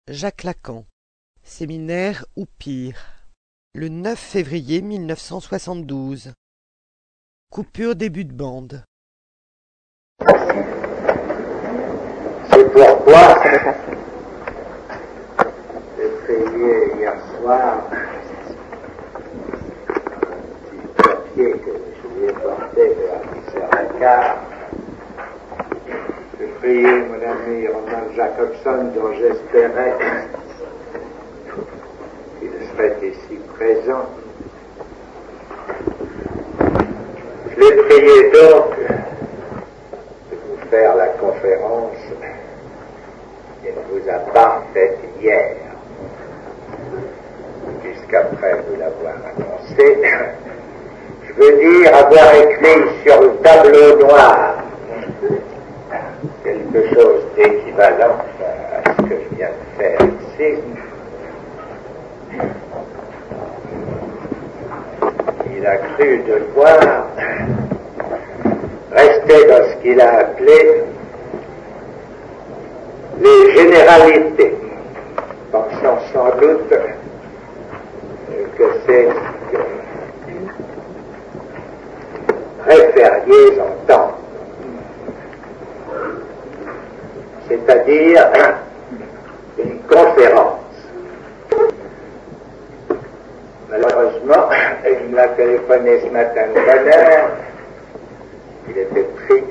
Jacques Lacan, séminaire ou pire, le 9 février 1972. Coupure début de bande. C'est pourquoi j'ai prié hier soir un petit papier que je lui ai porté vers 10h15. J'ai prié mon ami Roman Jacobson, dont j'espérais qu'il serait ici présent. Je l'ai prié donc de vous faire la conférence qu'il ne vous a pas faite hier, puisqu'après vous l'avoir annoncé, je veux dire avoir écrit sur le tableau noir quelque chose d'équivalent à ce que je viens de faire ici. Il a cru devoir rester dans ce qu'il a appelé les généralités, pensant sans doute que c'est ce que référiez entendre, c'est-à-dire une conférence. Malheureusement, il m'a téléphoné ce matin de bonne heure. Il était pris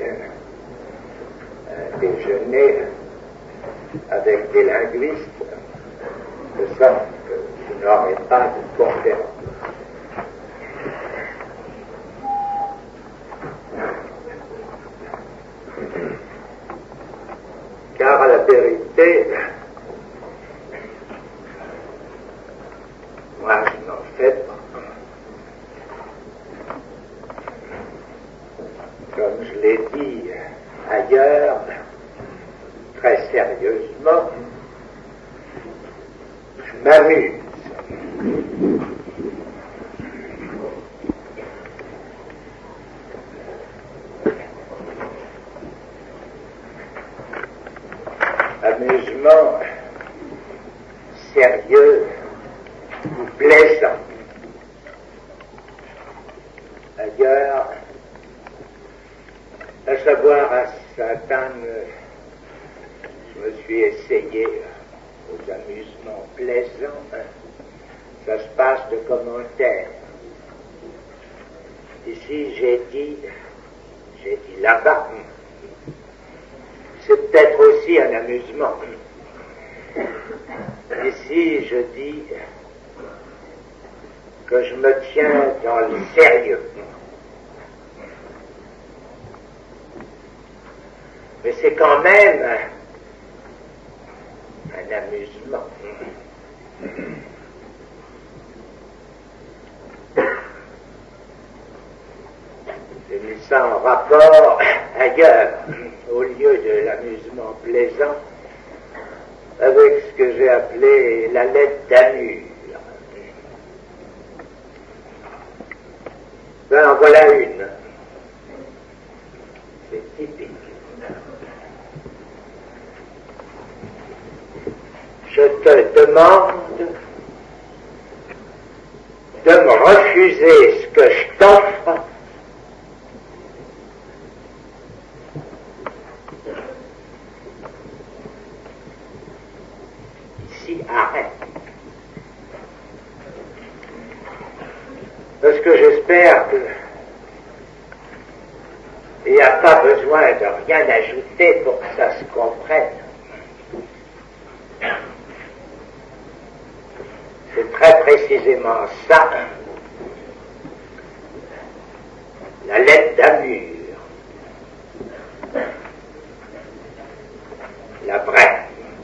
un déjeuner avec des linguistes, de sorte que je n'aurai pas de conférence. Car à la vérité, moi je n'en fais pas. Comme je l'ai dit ailleurs, très sérieusement, je m'amuse. Amusement sérieux ou plaisant. D'ailleurs, à savoir à Sainte-Anne, je me suis essayé aux amusements plaisants. Ça se passe de commentaires. Ici, j'ai dit là-bas. C'est peut-être aussi un amusement. Ici, je dis que je me tiens dans le sérieux. Mais c'est quand même un amusement. J'ai mis ça en rapport ailleurs, au lieu de l'amusement plaisant, avec ce que j'ai appelé la lettre d'Amur. Ben, en voilà une. C'est typique. Je te demande de me refuser ce que je t'offre ici, arrête. Parce que j'espère que il n'y a pas besoin de rien ajouter pour que ça se comprenne. C'est très précisément ça, la lettre d'Amur, la vraie.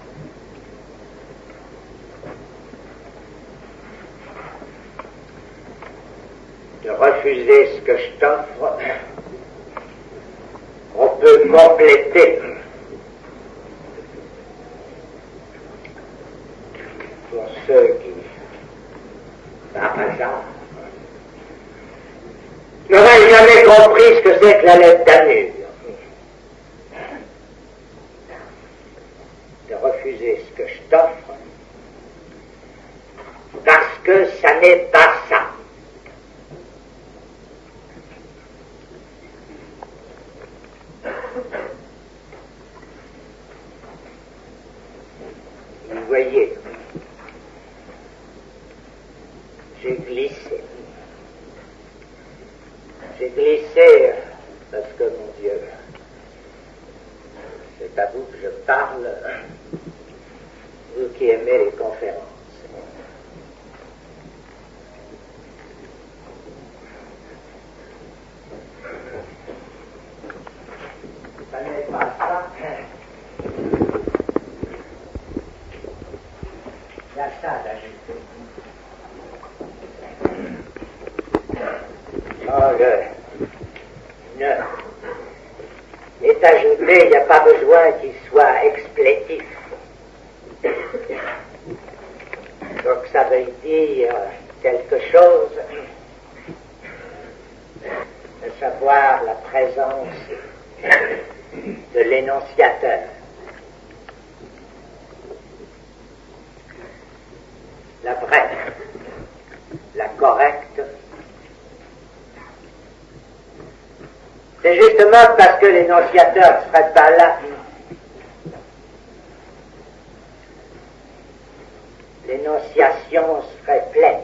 De refuser ce que je t'offre, on peut compléter pour ceux qui, par hasard, n'auraient jamais compris ce que c'est que la lettre d'Amur. De refuser ce que je t'offre, n'est pas ça. Vous voyez, j'ai glissé. J'ai glissé parce que, mon Dieu, c'est à vous que je parle, vous qui aimez les conférences. Ça n'est pas ça. Il y a ça d'ajouter. Oh, le est ajouté, il n'y a pas besoin qu'il soit explétif. Donc ça veut dire quelque chose, de savoir la présence de l'énonciateur. La vraie, la correcte. C'est justement parce que l'énonciateur ne serait pas là. L'énonciation serait pleine.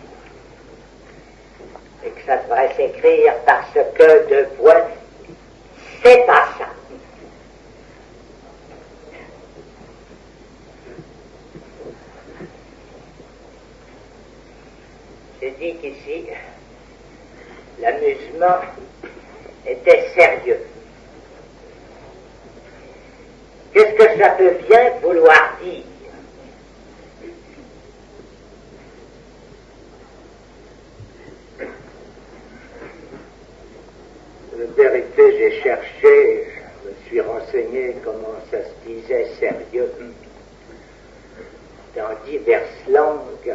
Et que ça devrait s'écrire parce que, deux points, c'est pas ça. J'ai dit qu'ici, l'amusement était sérieux. Qu'est-ce que ça peut bien vouloir dire? En vérité, j'ai cherché, je me suis renseigné comment ça se disait sérieux dans diverses langues.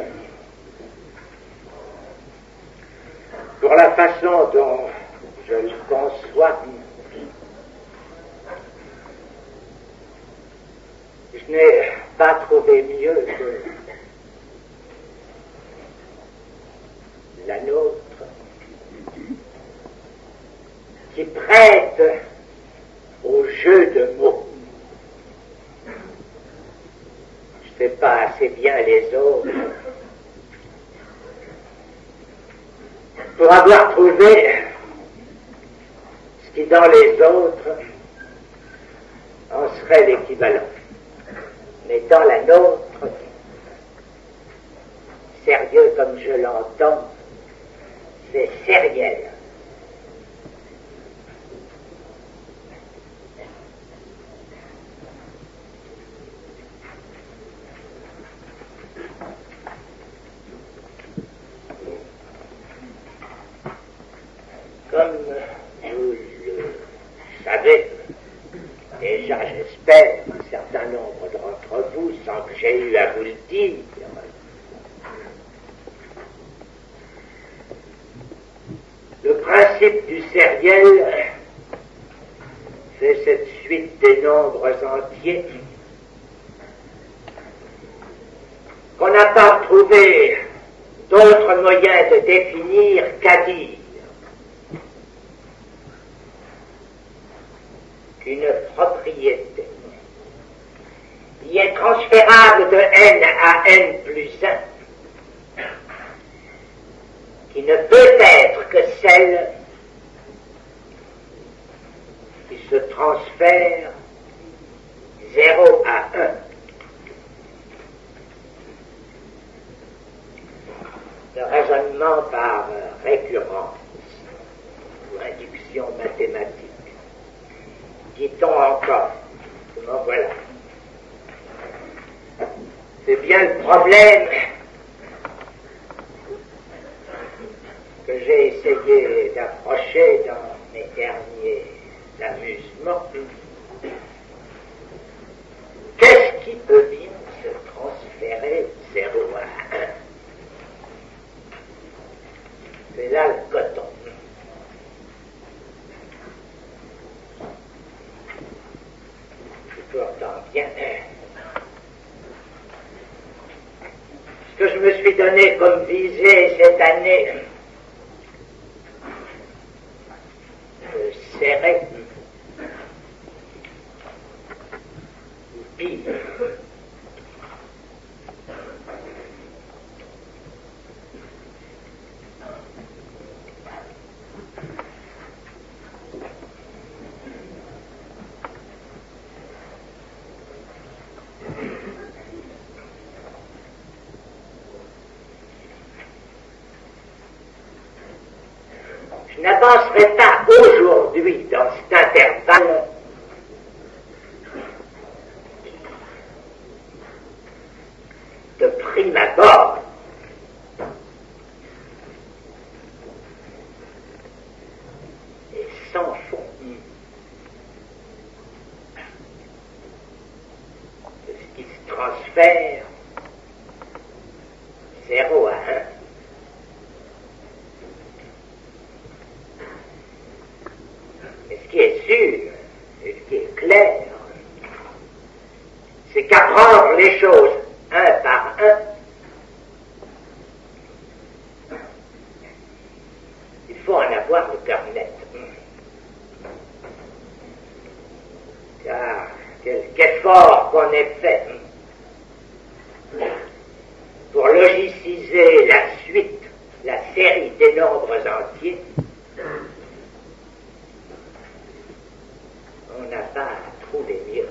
Pour la façon dont je le conçois, je n'ai pas trouvé mieux que la nôtre, qui prête au jeu de mots. Je ne sais pas assez bien les autres pour avoir trouvé ce qui dans les autres en serait l'équivalent. Mais dans la nôtre, sérieux comme je l'entends, c'est sériel. Comme vous le savez, déjà j'espère, un certain nombre d'entre vous, sans que j'ai eu à vous le dire, le principe du sériel, c'est cette suite des nombres entiers qu'on n'a pas trouvé d'autre moyen de définir qu'à dire qu'une propriété qui est transférable de n à n plus 1, qui ne peut être que celle qui se transfère 0 à 1. Le raisonnement par récurrence ou induction mathématique. Dit-on encore, comment voilà. C'est bien le problème que j'ai essayé d'approcher dans mes derniers amusements. Qu'est-ce qui peut bien se transférer de 0 à 1? C'est là le coton. Pourtant bien, que je me suis donné comme visée cette année, serré, ou pire. Je n'avancerai pas aujourd'hui dans cet intervalle de prime abord et sans fond de ce qui se transfère 0 à 1. Mais ce qui est sûr, et ce qui est clair, c'est qu'apprendre les choses un par un, il faut en avoir le cœur net. Car quelque effort qu'on ait fait pour logiciser la suite, la série des nombres entiers, on n'a pas trouvé mieux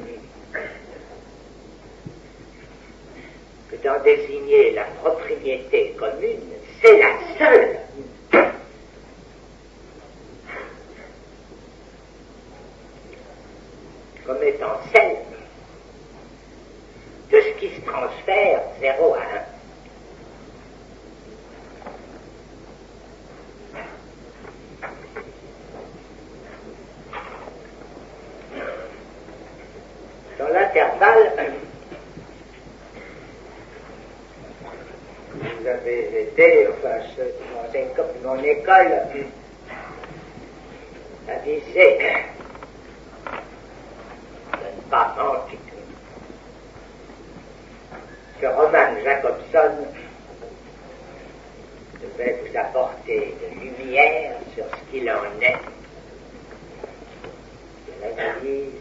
que d'en désigner la propriété commune. C'est la seule comme étant celle de ce qui se transfère 0 à 1. Dans l'intervalle, vous avez été, enfin, mon école a visé de ne pas mentir que Roman Jacobson devait vous apporter de lumière sur ce qu'il en est de l'analyse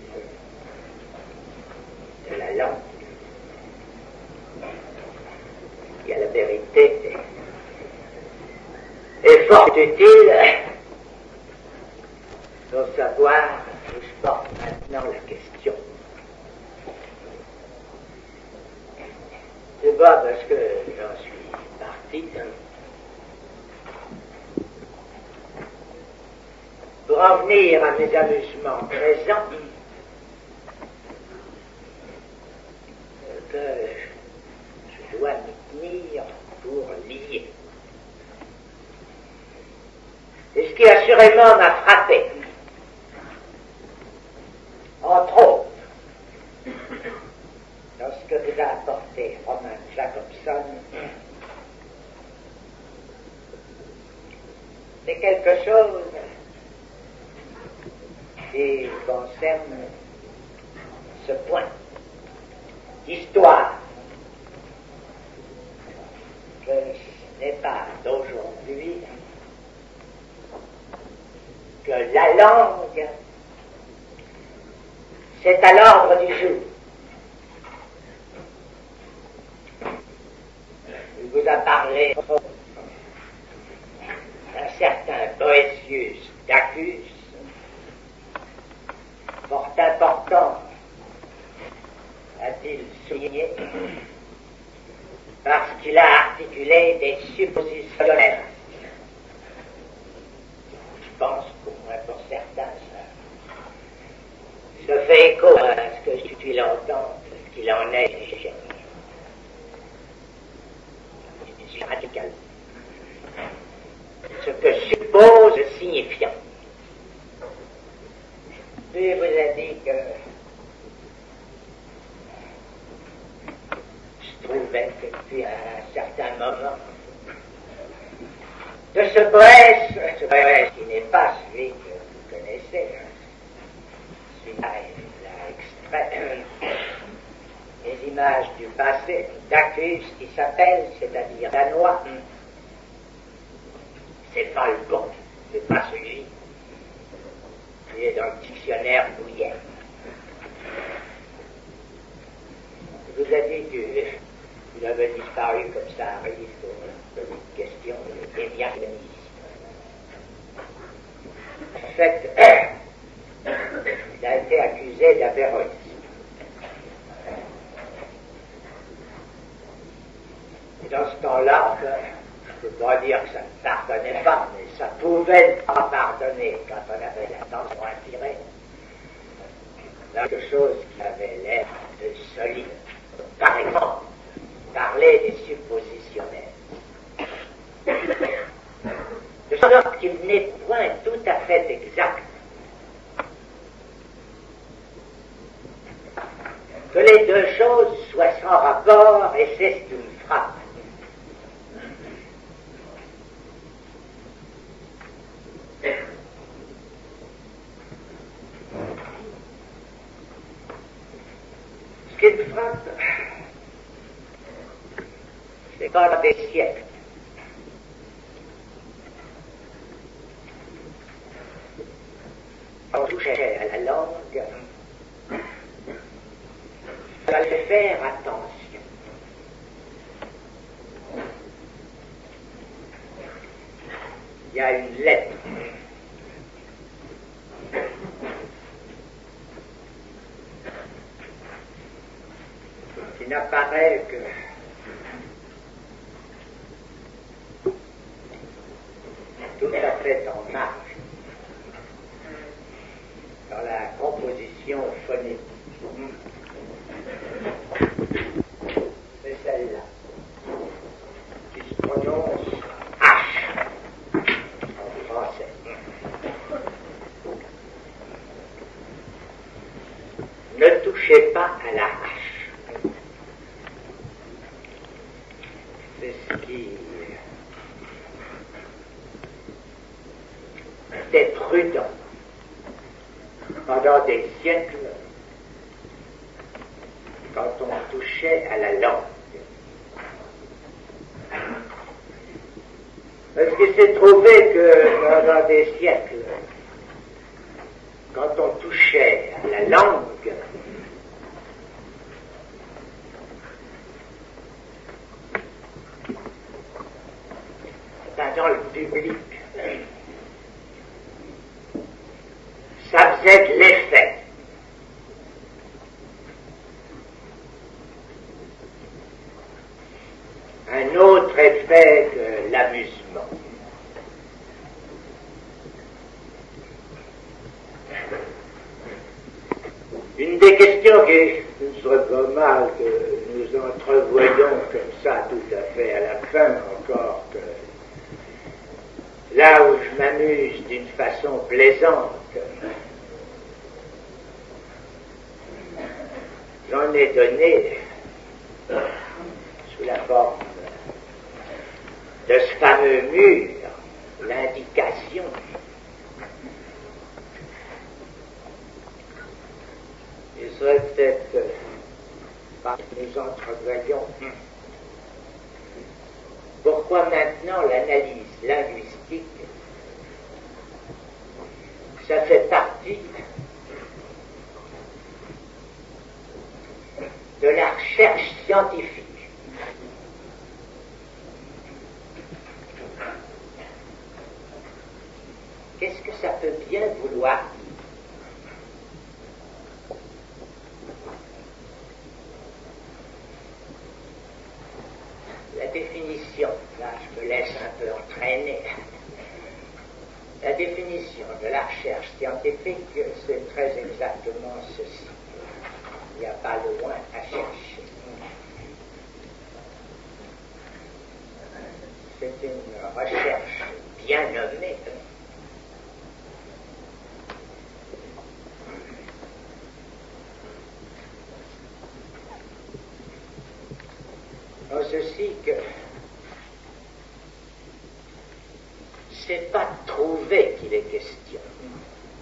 de la langue, qui à la vérité est fort utile pour savoir où se porte maintenant la question. C'est pas parce que j'en suis parti pour en venir à mes amusements présents que je dois m'y tenir pour lier. Et ce qui assurément m'a frappé, entre autres, dans ce que vous a apporté Roman Jacobson, c'est quelque chose qui concerne ce point d'histoire, que ce n'est pas d'aujourd'hui que la langue, c'est à l'ordre du jour. Il vous a parlé d'un certain Boëtius Dacus, fort important, a-t-il souligné, parce qu'il a articulé des suppositionnels. Je pense qu'au moins pour certains, ça fait écho à ce que j'ai pu l'entendre, ce qu'il en est des génies. C'est radical. Ce que suppose le signifiant. Puis il vous a dit que je trouvais que depuis un certain moment, de ce poète qui n'est pas celui que vous connaissez, celui-là il l'a extrait, et images du passé, Dacus qui s'appelle, c'est-à-dire danois. C'est pas le bon, c'est pas celui qui est dans le dictionnaire Bouillet. Je vous ai dit qu'il avait disparu comme ça arrive pour une question de déviationnisme. En fait, il a été accusé d'avéronisme. Et dans ce temps-là, je ne peux pas dire que ça ne pardonnait pas, mais ça pouvait ne pas pardonner quand on avait l'attention attirée. Quelque chose qui avait l'air de solide. Par exemple, parler des suppositionnels. De sorte qu'il n'est point tout à fait exact que les deux choses soient sans rapport, et c'est ce qui me frappe. Ce qui me frappe, c'est pendant des siècles, on touchait à la langue, il fallait faire attention. Il y a une lettre qui n'apparaît que tout à fait en marge dans la composition phonétique. C'est celle-là qui se prononce H en français. Ne touchez pas à la hache. C'est ce qui était prudent pendant des siècles quand on touchait à la langue. Parce qu'il s'est trouvé que pendant des siècles, quand on touchait à la langue, dans le public, ça faisait de l'effet. Un autre effet que l'amusement. Une des questions qui ne serait pas mal que nous entrevoyons comme ça tout à fait à la fin encore, que là où je m'amuse d'une façon plaisante, j'en ai donné sous la forme de ce fameux mur l'indication il serait peut-être pas que nous entrevoyons pourquoi maintenant l'analyse linguistique ça fait partie de la recherche scientifique. Qu'est-ce que ça peut bien vouloir dire? La définition, là je me laisse un peu entraîner, la définition de la recherche scientifique, c'est très exactement ceci. Il n'y a pas loin à chercher. C'est une recherche bien nommée. En ceci que c'est pas de trouver qu'il est question.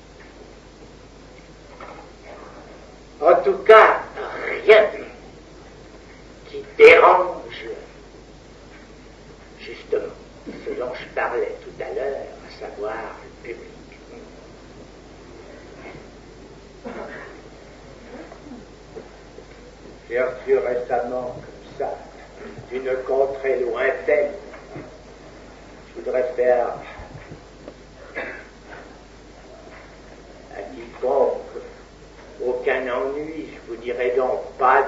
En tout cas, rien parlais tout à l'heure, à savoir le public. J'ai reçu récemment, comme ça, d'une contrée lointaine. Je voudrais faire à quiconque aucun ennui, je vous dirai donc pas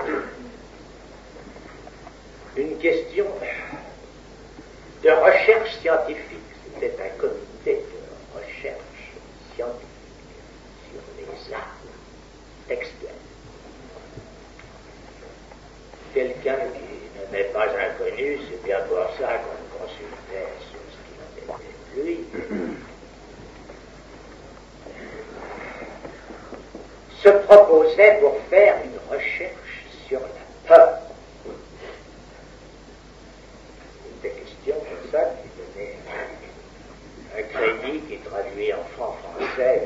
une question de recherche scientifique. C'était un comité de recherche scientifique sur les arts textuels. Quelqu'un qui ne m'est pas inconnu, c'est bien pour ça qu'on le consultait sur ce qu'il en était lui, se proposait pour faire une recherche sur la peur. Des questions comme ça qui donnaient un crédit qui traduit en franc français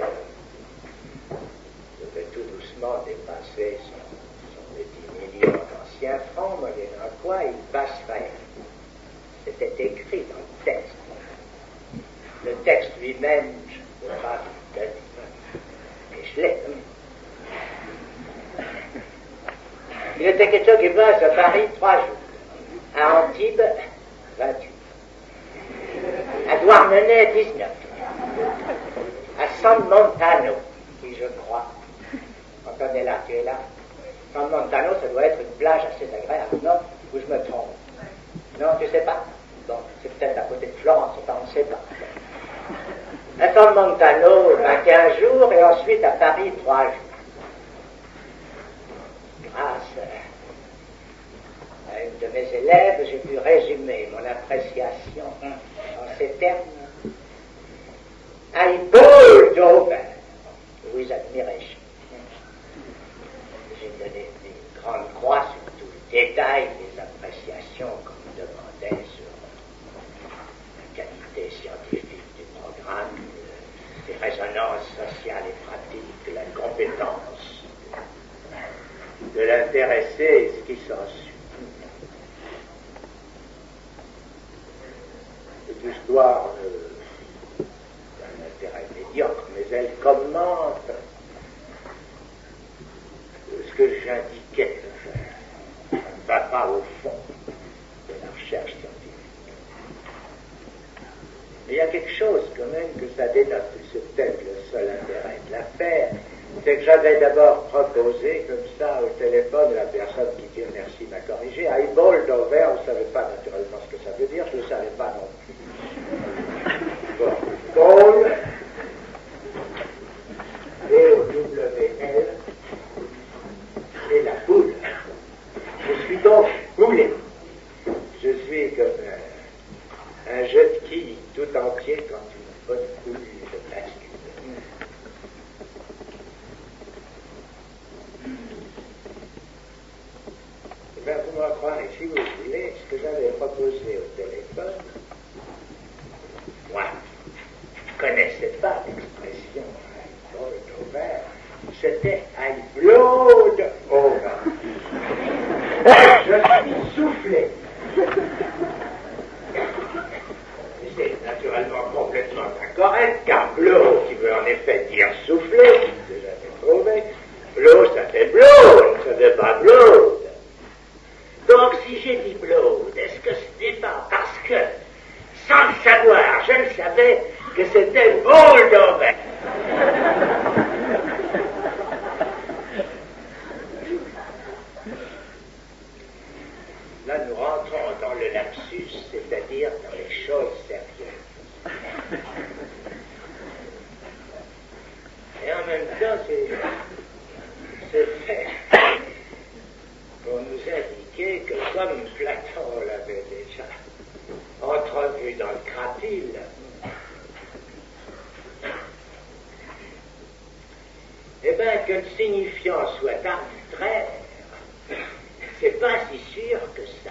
devait tout doucement dépasser son petit million d'anciens francs, moyennant quoi il passerait. C'était écrit dans le texte. Le texte lui-même, je ne peux pas vous le dire, mais je l'ai. Il était question qu'il passe à Paris 3 jours, à Antibes 28, à Douarnenez 19, à San Montano, qui je crois, Antonella, tu es là. San Montano, ça doit être une plage assez agréable, non? Ou je me trompe? Non, tu sais pas? Bon, c'est peut-être à côté de Florence, on ne sait pas. À San Montano, 15 jours, et ensuite à Paris 3 jours. Grâce à une de mes élèves, j'ai pu résumer mon appréciation en ces termes. I bowled over with admiration. J'ai donné une grande croix sur tout le détail des appréciations qu'on me demandait sur la qualité scientifique du programme, ses résonances sociales et pratiques, la compétence de l'intéressé et ce qui s'ensuit. Cette histoire d'un intérêt médiocre, mais elle commente ce que j'indiquais de faire. Ça ne va pas au fond de la recherche scientifique. Mais il y a quelque chose quand même que ça dénote, c'est peut-être le seul intérêt de l'affaire, c'est que j'avais d'abord proposé comme ça au téléphone, la personne qui, Dieu merci, m'a corrigé, I bowled over, on ne savait pas naturellement ce que ça veut dire, je ne le savais pas non plus. Bon, bowl, B-O-W-L, c'est la boule. Je suis donc boulé. Je suis comme un jeu de quilles tout entier quand une bonne boule se bascule. Ben, vous m'en croirez, si vous voulez, ce que j'avais proposé au téléphone, moi, je ne connaissais pas l'expression I bowled over, c'était I blowed over. Je suis soufflé. C'est naturellement complètement incorrect, car blow, qui veut en effet dire souffler, déjà j'ai trouvé, blow, ça fait blow, ça ne fait pas blow. Donc, si j'ai dit blow, est-ce que ce n'est pas parce que, sans le savoir, je ne savais que c'était bowled over? Là, nous rentrons dans le lapsus, c'est-à-dire dans les choses sérieuses. Et en même temps, c'est fait pour nous indiquer que, comme Platon l'avait déjà entrevu dans le Cratyle, eh bien, que le signifiant soit arbitraire, c'est pas si sûr que ça.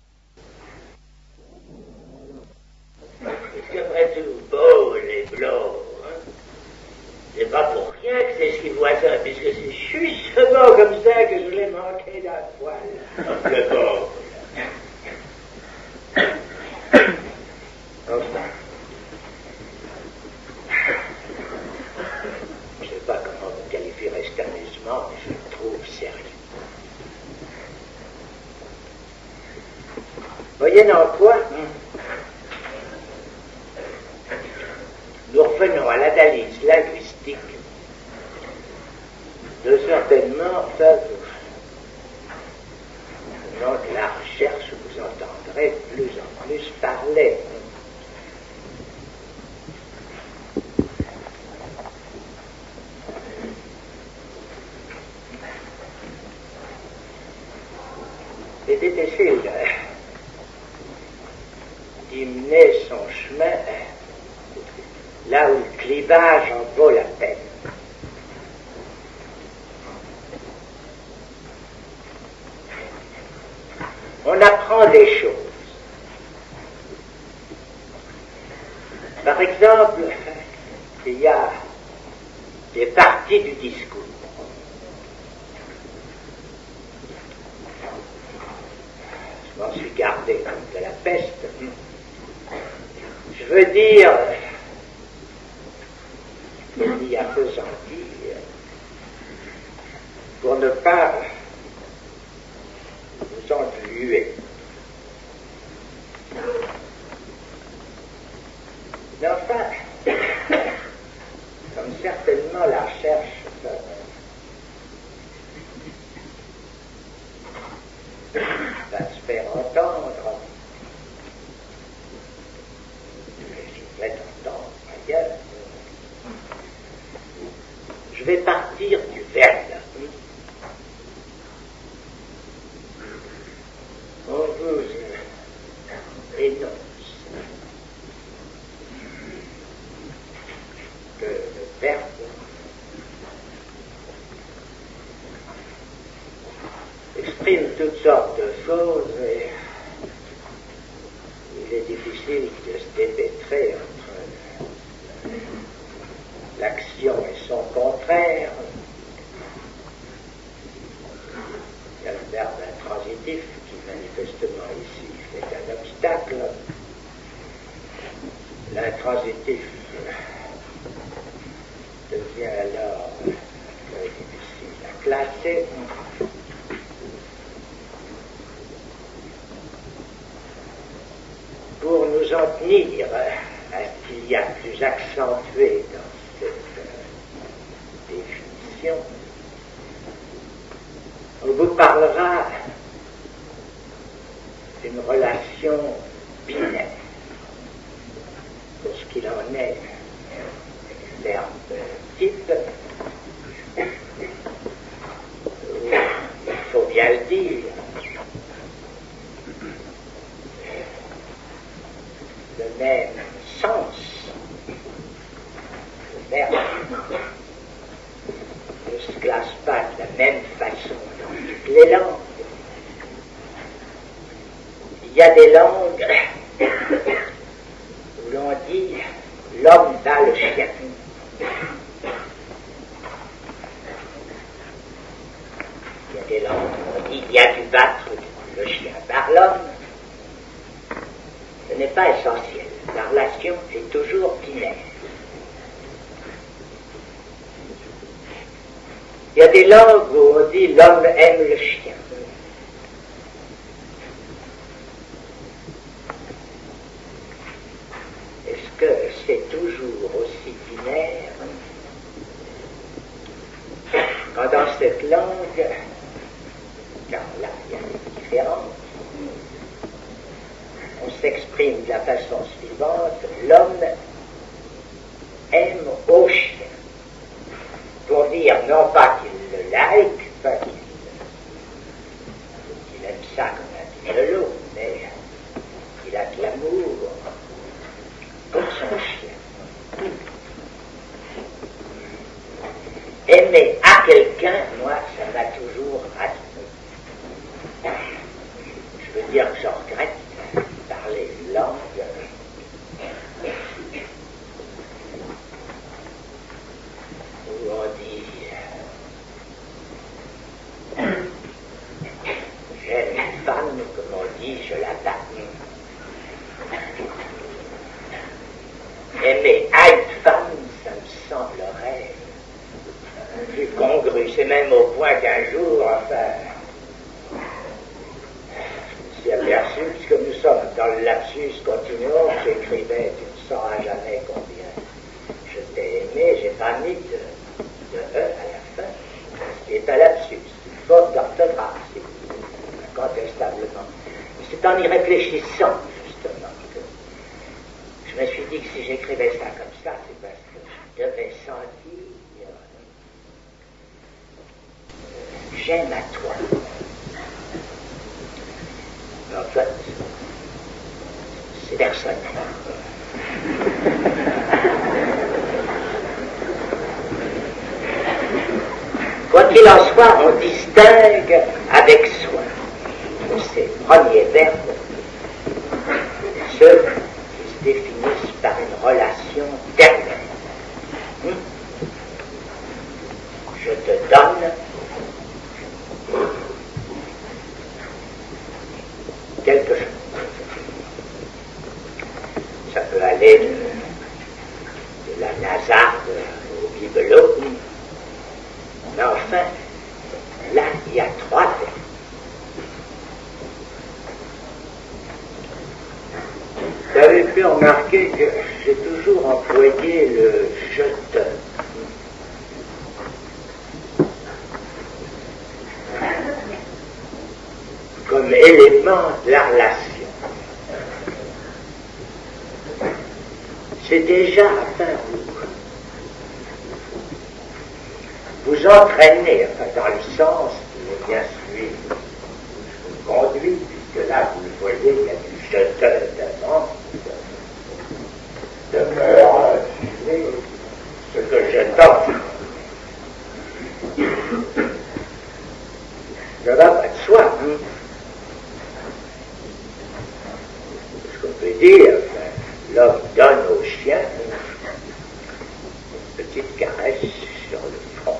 Parce qu'après tout, bowl et blow, c'est pas pour rien que c'est si voisin, puisque c'est justement comme ça que je l'ai manqué d'un poil. Le bowl. Enfin, Moyennant quoi, nous revenons à l'analyse linguistique de certainement dans la recherche, vous entendrez de plus en plus parler. C'est difficile d'y mener son chemin là où le clivage en vaut la peine. On apprend des choses. Par exemple, il y a des parties du discours. Je m'en suis gardé comme de la peste. Je veux dire, il y a appesantir, pour ne pas vous engluer. Mais enfin, comme certainement la recherche va se faire entendre, je vais entendre ailleurs, je vais partir du verbe. On vous énonce que le verbe exprime toutes sortes de choses et il est difficile de se dépêtrer entre l'action et son contraire. Il y a le verbe intransitif qui manifestement ici fait un obstacle. L'intransitif devient alors très difficile à classer. Pour nous en tenir à ce qu'il y a de plus accentué dans cette définition, on vous parlera d'une relation binaire, pour ce qu'il en est du verbe type. Il faut bien le dire, le même sens, le verbe ne se classe pas de la même façon dans toutes les langues. Il y a des langues où l'on dit l'homme bat le chien. Il y a des langues où on dit il y a dû battre le chien par l'homme. Ce n'est pas essentiel. La relation est toujours binaire. Il y a des langues où on dit l'homme aime le chien. Est-ce que c'est toujours aussi binaire quand dans cette langue, car là il y a des différences, on s'exprime de la façon suivante: l'homme aime au chien. Pour dire non pas qu'il le like, pas qu'il aime ça comme un pigeon, mais qu'il a de l'amour pour son chien. Aimer à quelqu'un, moi, ça m'a toujours rassuré. Je veux dire que je regrette parler une langue où on dit j'aime une femme, comme on dit, je la bats. Aimer à une femme, ça me semblerait plus congru. C'est même au point qu'un jour, enfin, je me suis aperçu le lapsus continuum, j'écrivais, tu ne sauras jamais combien je t'ai aimé, j'ai pas mis de E à la fin, ce qui est un lapsus, une faute d'orthographe, incontestablement. C'est en y réfléchissant, justement, que je me suis dit que si j'écrivais ça comme ça, c'est parce que je devais sentir j'aime à toi. En fait, c'est personnel. Quoi qu'il en soit, on distingue avec soin de ces premiers verbes ceux qui se définissent par une relation ternaire. Je te donne quelque chose. Ça peut aller de la nasarde au bibelot, mais enfin, là, il y a trois verbes. Vous avez pu remarquer que j'ai toujours employé le je te. Comme élément de la relation. C'est déjà, enfin, vous entraînez, enfin, dans le sens qui est bien celui qui vous conduit, puisque là, vous le voyez, il y a du je te devant, demeure ce que je t'offre. Ça va pas de soi, hein? Ce qu'on peut dire, enfin, l'homme donne au chien une petite caresse sur le front.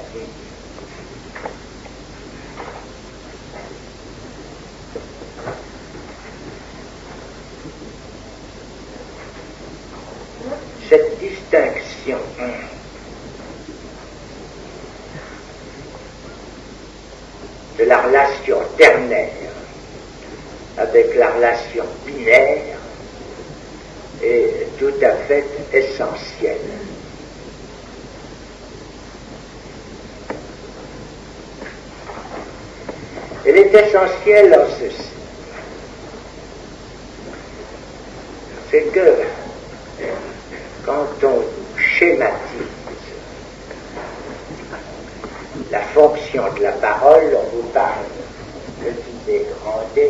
Cette distinction de la relation ternaire avec la relation binaire est tout à fait essentielle. Elle est essentielle en ceci. C'est que quand on schématise la fonction de la parole, on vous parle de l'idée grandée,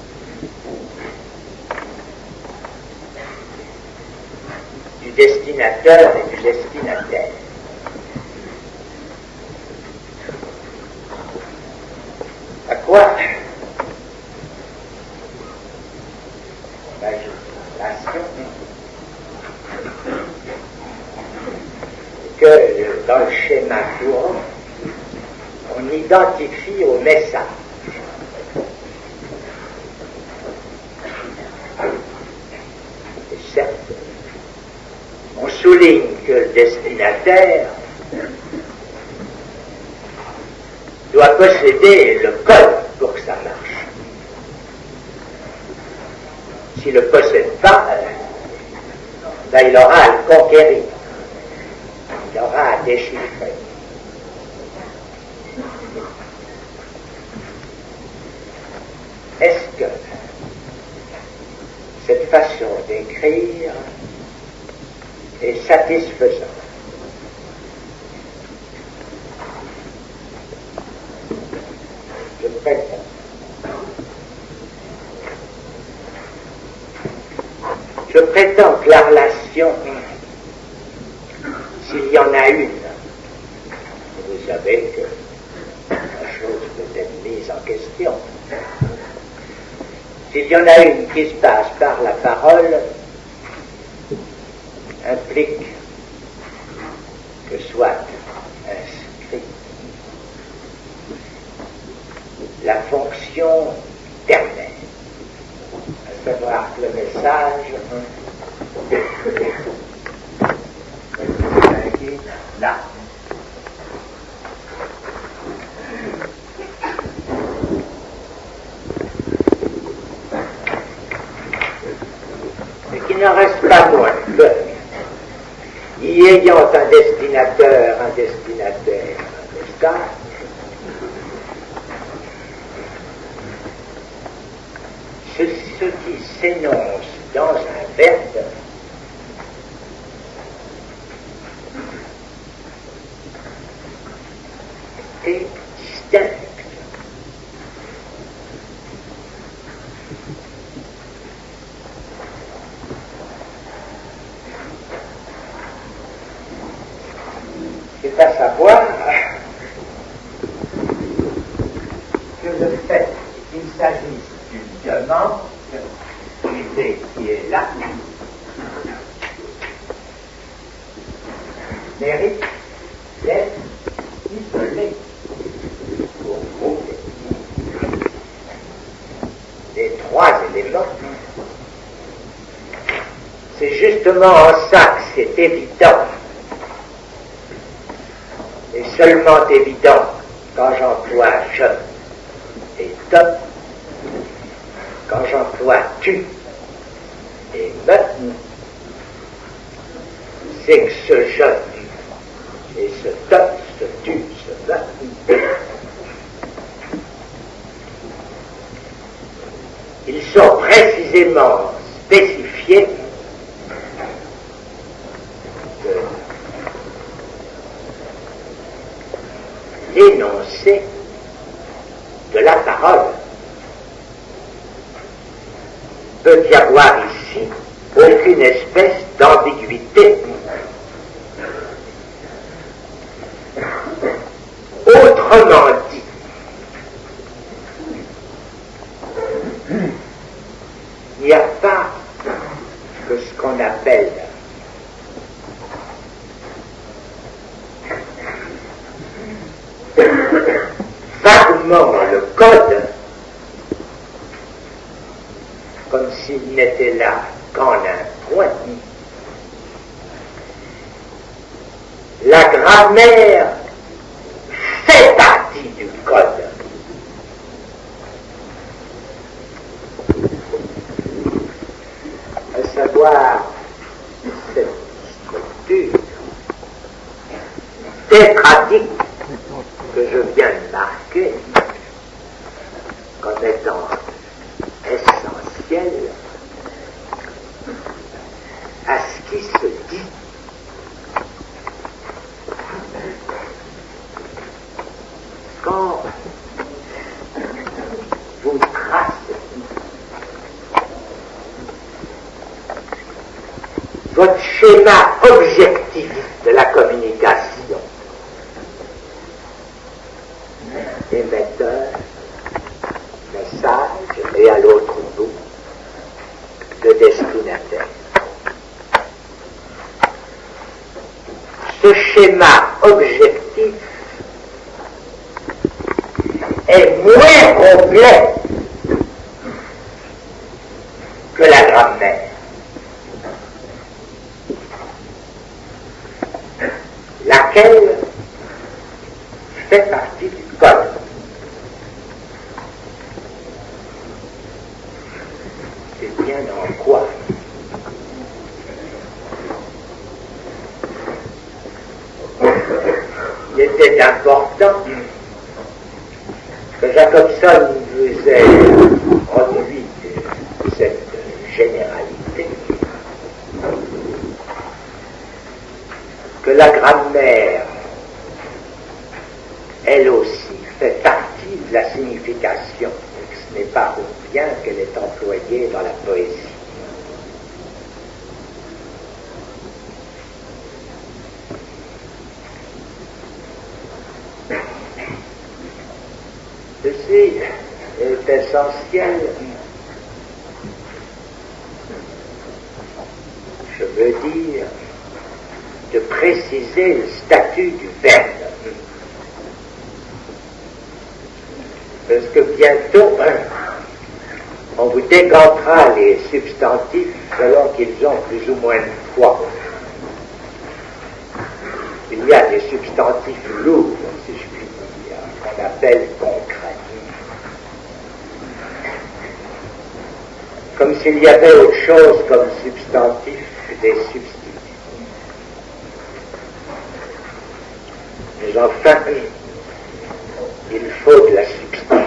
du destinateur et du destinataire. À quoi que dans le schéma courant, on identifie au message. Et certes, on souligne que le destinataire doit posséder le code pour que ça marche. S'il ne le possède pas, ben il aura à le conquérir. Il aura à déchiffrer. Est-ce que cette façon d'écrire est satisfaisante? Je prétends. Je prétends que la relation, s'il y en a une, vous savez que la chose peut être mise en question. S'il y en a une qui se passe par la parole, implique que soit inscrite la fonction ternaire, à savoir que le message là. n'en reste pas moins que, y ayant un destinataire, n'est-ce pas, ce qui s'énonce dans un verbe est distinct. C'est à savoir que le fait qu'il s'agisse d'une demande qui est là mérite d'être isolé au groupe des trois éléments. C'est justement en ça que c'est évident, et seulement évident quand j'emploie je et te, quand j'emploie tu et me, c'est que ce je et ce te, ce tu, ce me, ils sont précisément spécifiés de l'énoncé de la parole. Peut y avoir ici aucune espèce d'ambiguïté. Autrement dit, il n'y a pas que ce qu'on appelle vaguement le code, comme s'il n'était là qu'en un point. La grammaire fait partie du code. À savoir cette structure tétradique que je viens de marquer comme étant essentielle à ce qui se dit. Quand vous tracez votre schéma objectif de la communication, émetteur, message, et à l'autre bout, le destinataire. Ce schéma objectif est moins complet que la grammaire. Laquelle fait partie du code. C'est bien en quoi il était important que Jacobson vous ait produit cette généralité, que la grammaire, elle aussi, fait partie de la signification, et que ce n'est pas pour rien qu'elle est employée dans la poésie. Ceci est essentiel, je veux dire, de préciser le statut du verbe. Parce que bientôt, on vous décantera les substantifs selon qu'ils ont plus ou moins de poids. Il y a des substantifs lourds, si je puis dire, qu'on appelle concrets. comme s'il y avait autre chose comme substantif des substituts. Mais enfin, il faut de la substance.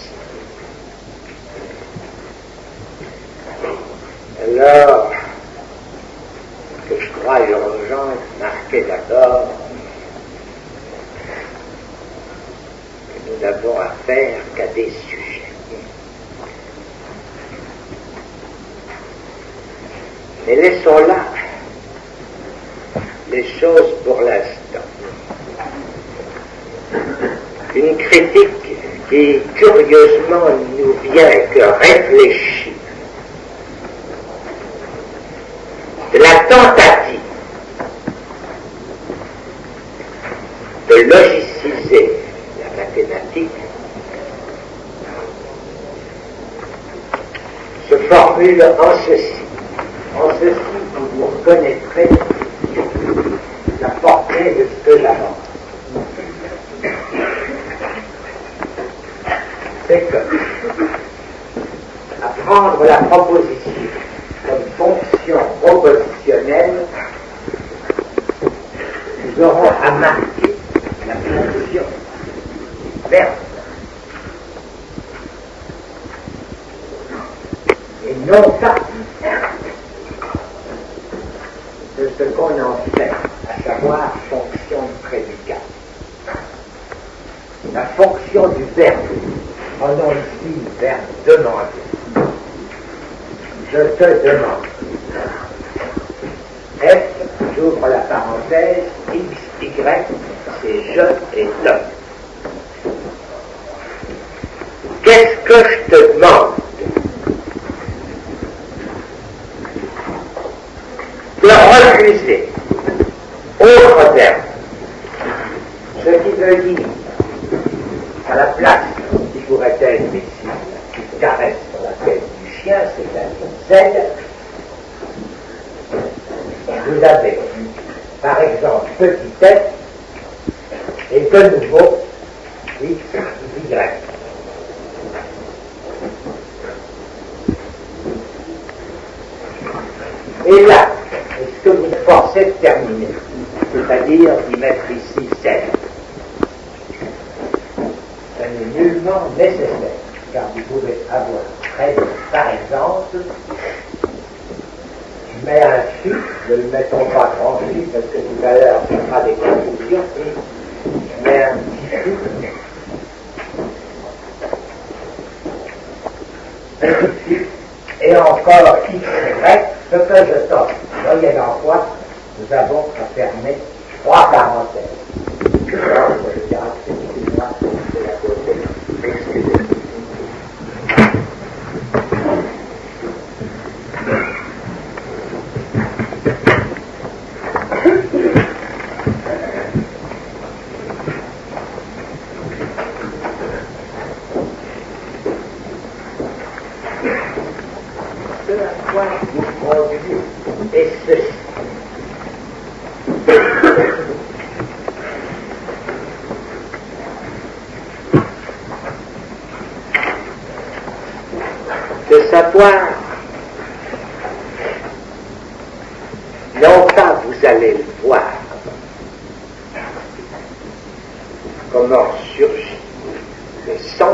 Alors, que je crois urgent de marquer d'abord que nous n'avons affaire qu'à des sujets. Mais laissons là les choses pour l'instant. Une critique qui, curieusement, nous vient que réfléchir de la tentative de logiciser la mathématique se formule en ceci. En ceci, vous reconnaîtrez la portée de ce que j'avance. C'est que, à prendre la proposition comme fonction propositionnelle, nous aurons à marquer la fonction verbe. Et non pas de ce qu'on en fait, à savoir fonction de prédicat. La fonction du verbe, prenons ici le verbe demander. Je te demande. F, j'ouvre la parenthèse, X, Y, c'est je et te. Qu'est-ce que je te demande? De refuser, autre verbe, ce qui veut dire, à la place qui pourrait être ici, qui caresse sur la tête du chien, c'est-à-dire Z, vous avez, par exemple, petit f, et de nouveau, X, Y. Et là, est-ce que vous êtes forcé de terminer, c'est-à-dire d'y mettre ici Z? Ce n'est nullement nécessaire, car vous pouvez avoir très bien, par exemple, je mets un chiffre, ne le mettons pas grand chiffre, parce que tout à l'heure, ça fera des confusions, et je mets un petit chiffre, et encore X, Y, ce que je tente. Moyennant quoi, nous avons à fermer 3 parenthèses. Alors, je dirais que c'est moi de la côté. Excusez-moi. Ce à quoi vous conduit est ceci. De savoir, non pas vous allez le voir, comment surgit le sens,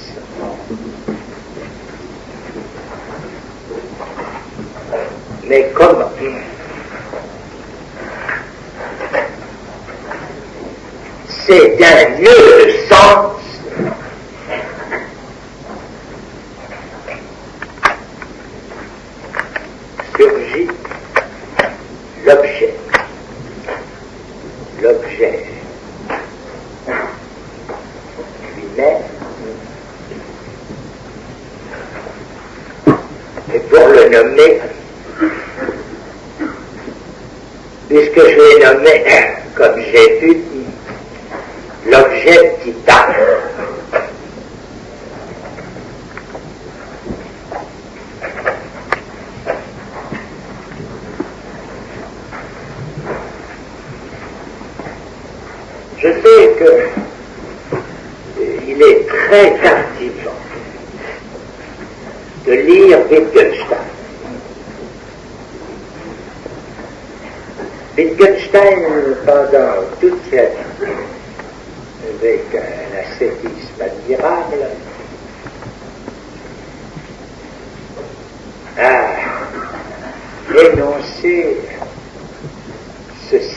mais comment c'est d'un nœud de sens surgit l'objet. L'objet lui-même, et pour le nommer, puisque je l'ai nommé, comme j'ai vu, l'objet titan. Je sais que il est très captivant de lire Wittgenstein. Wittgenstein, pendant toute sa vie, avec un ascétisme admirable, a énoncé ceci.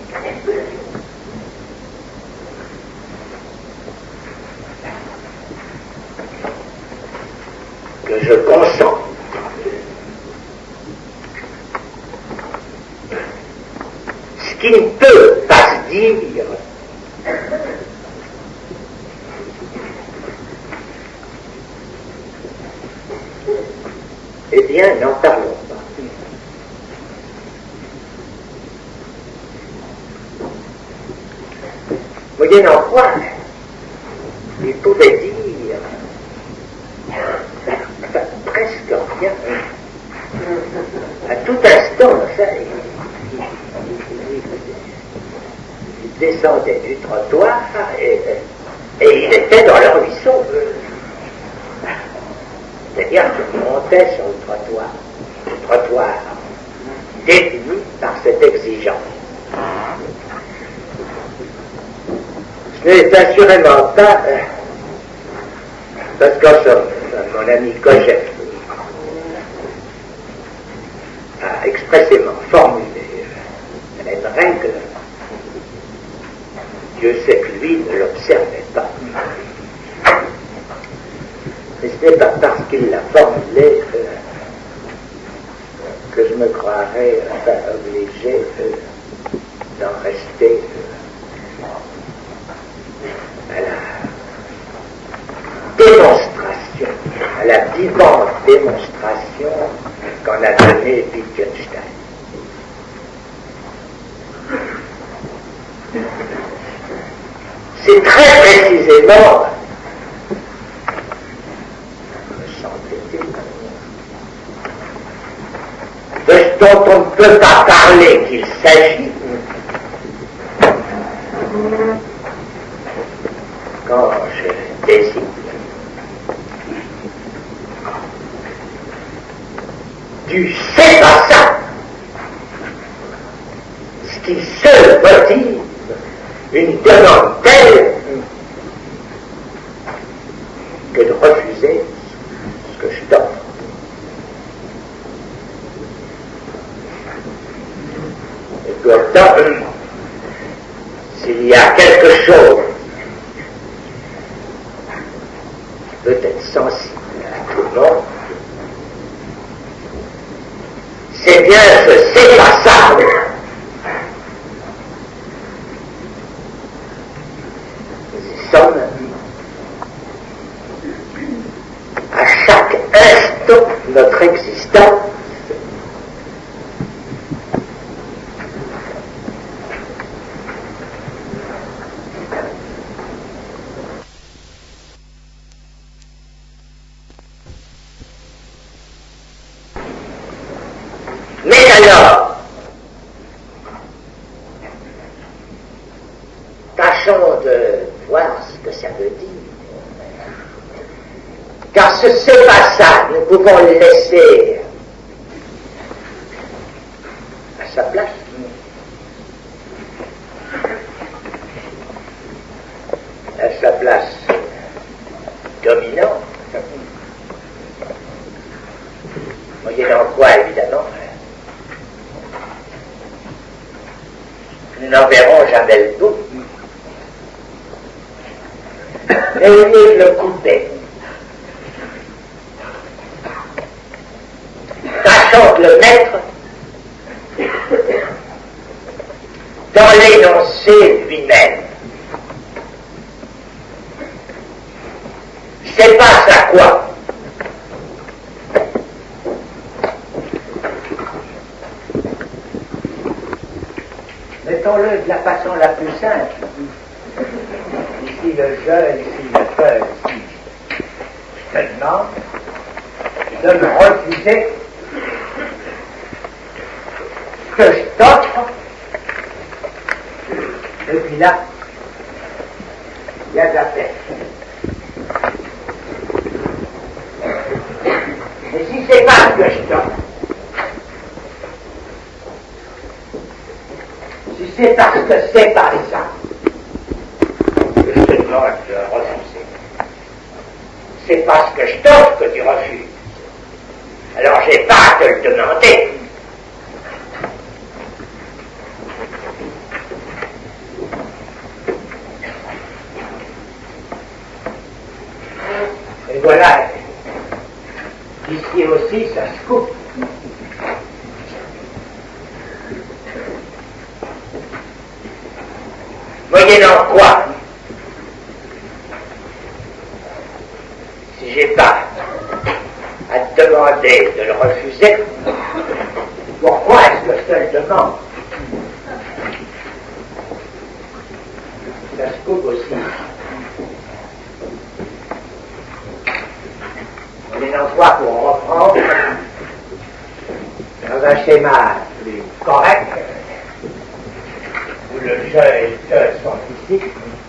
Que je consens. Ce qui ne peut pas se dire eh bien, n'en parlons pas. Moyennant quoi, il pouvait dire presque rien. À tout instant, enfin, il descendait du trottoir et il était dans le ruisseau. C'est-à-dire qu'il montait sur le trottoir défini par cette exigence. Ce n'est assurément pas parce que mon ami Kojève a expressément formulé une règle. Dieu sait que lui ne l'observait pas. Mais ce n'est pas parce qu'il l'a formulé que je me croirais obligé d'en rester à la démonstration, à la vivante démonstration qu'en a donné Wittgenstein. C'est très précisément, me semble-t-il, de ce dont on ne peut pas parler qu'il s'agit quand je désigne du c'est pas ça, ce qui seul motive une demande telle que de refuser ce que je t'offre. Et pourtant, s'il y a quelque chose qui peut être sensible à tout le monde, c'est bien ce c'est pas ça. Nous sommes à chaque instant de notre existence mais alors tâchons de voir ce que ça veut dire. Car ce c'est pas ça, nous pouvons le laisser à sa place. À sa place dominante. Moyennant quoi, évidemment, nous n'en verrons jamais le bout. Mais au lieu de le couper, tâchons de le mettre dans l'énoncé lui-même. C'est pas ça quoi. Mettons-le de la façon la plus simple. Ici le je, ici le peu, ici je te demande de me refuser que je t'offre. Et puis là, il y a de la paix. Mais si c'est pas que je t'offre, si c'est parce que c'est pas ça que je te demande de refuser, c'est parce que je t'offre que tu refuses. Alors j'ai pas à te le demander. Et voilà, ici aussi ça se coupe. Moyennant quoi, si j'ai pas à te demander de le refuser, pourquoi est-ce que je te le demande? Ça se coupe aussi. Moyennant quoi, pour reprendre dans un schéma plus correct, où le je et le te sont ici,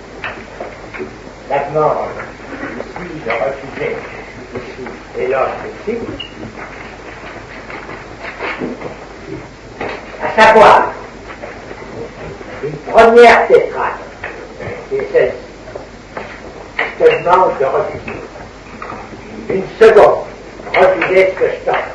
la demande ici de refuser ici et l'autre ici, à savoir une première tétrade, c'est celle-ci, je te demande de refuser. Une seconde, refuser ce que je t'offre.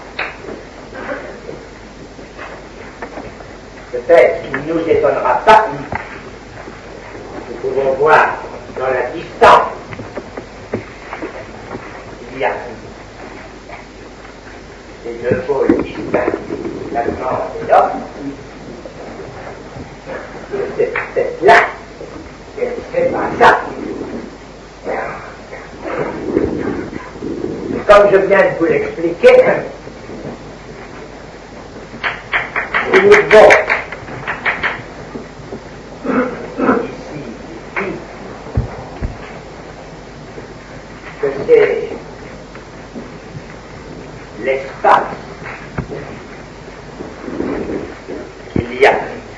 Peut-être qu'il ne nous étonnera pas, nous pouvons voir dans la distance qu'il y a les deux pôles distincts, la demande et l'offre, que c'est peut-être là qu'elle ne fait pas ça. Comme je viens de vous l'expliquer, nous devons ici que c'est l'espace qu'il y a,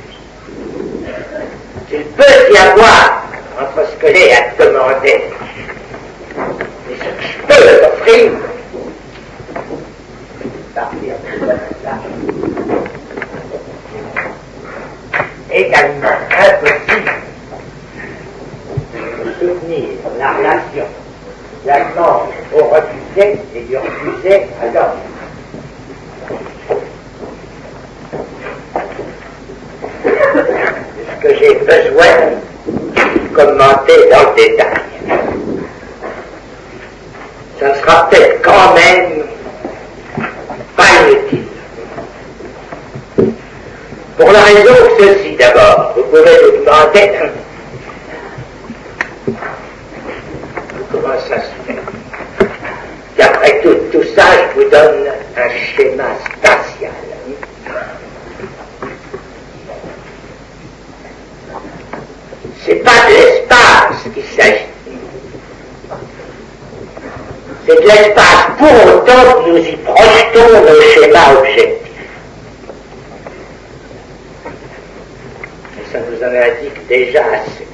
qu'il peut y avoir entre ce que j'ai à te demander et ce que je peux t'offrir, partir de là, également impossible de soutenir la relation la demande au refusé et du refusé à l'autre. Ce que j'ai besoin de commenter dans le détail, ça sera peut-être quand même pas inutile. Pour la raison que ceci, d'abord, vous pouvez vous demander comment ça se fait. D'après tout ça, je vous donne un schéma spatial. C'est pas de l'espace qu'il s'agit. C'est de l'espace pour autant que nous y projetons nos schémas objectifs. Et ça nous en indique déjà assez.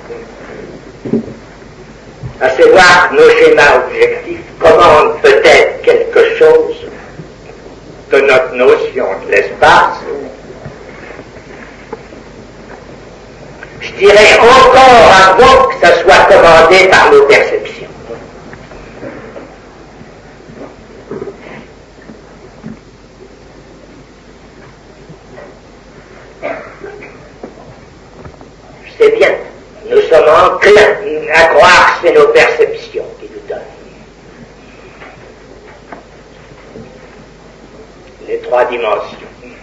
À savoir que nos schémas objectifs commandent peut-être quelque chose de notre notion de l'espace. Je dirais encore avant que ça soit commandé par nos perceptions. Je sais bien, nous sommes enclins à croire que c'est nos perceptions qui nous donnent les trois dimensions.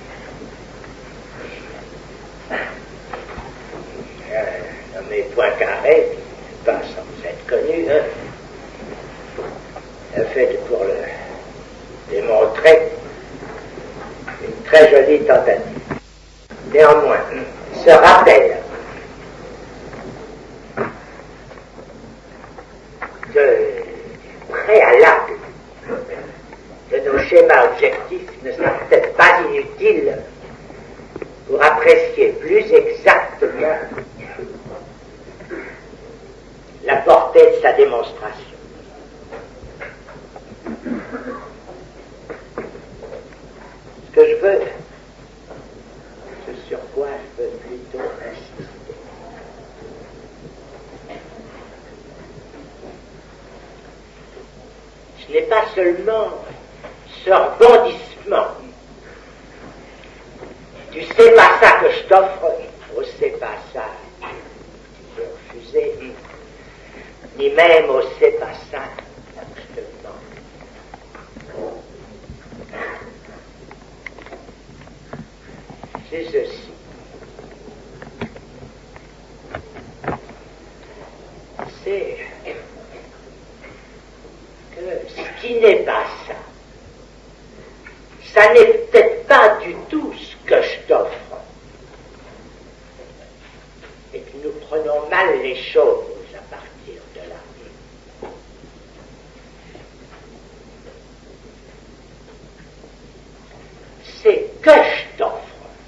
Nommé Poincaré, pas sans être connu, a fait pour le démontrer une très jolie tentative. Néanmoins, se rappelle que préalable de nos schémas objectifs ne sera peut-être pas inutile pour apprécier plus exactement la portée de sa démonstration. que je veux, ce sur quoi je veux plutôt insister. Ce n'est pas seulement ce rebondissement du c'est pas ça que je t'offre au c'est pas ça que j'ai refusé, ni même au c'est pas ça que je te demande. C'est ceci. C'est que ce qui n'est pas ça, ça n'est peut-être pas du tout ce que je t'offre. Et que nous prenons mal les choses à partir de là. C'est que je t'offre.